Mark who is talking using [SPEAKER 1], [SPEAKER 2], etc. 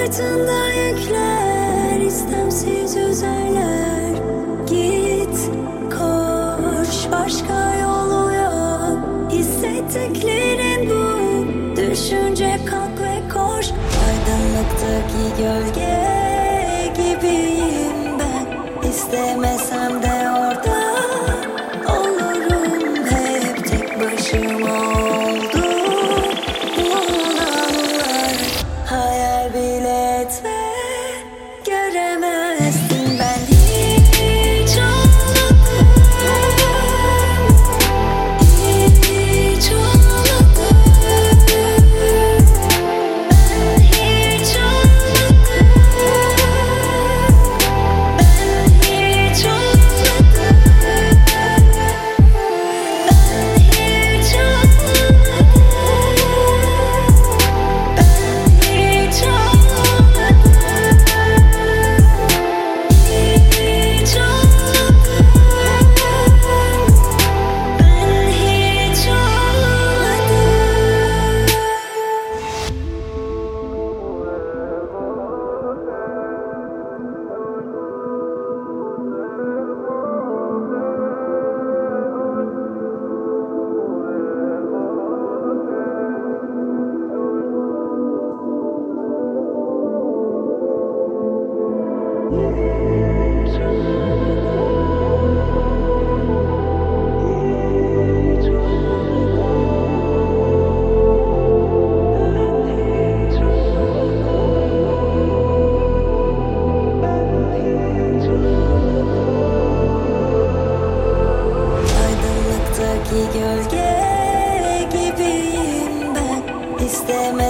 [SPEAKER 1] Sırtında yükler, istemsiz üzerler. Git, koş, başka yolu yok. Hissettiklerin bu. Düşünce kalk ve koş. Aydınlıktaki gölge gibiyim ben. İstemesem de orada olurum. Hep tek başıma oldu bu anılar. Hayal bile etme, göremezsin ben hiç olmadım. Hiç olmadım. Ben hiç olmadım. Ben hiç olmadım. Ben hiç olmadım. Hiç olmadı, hiç olmadı, ben hiç olmadım. Aydınlıktaki gölge gibiyim ben. İstemem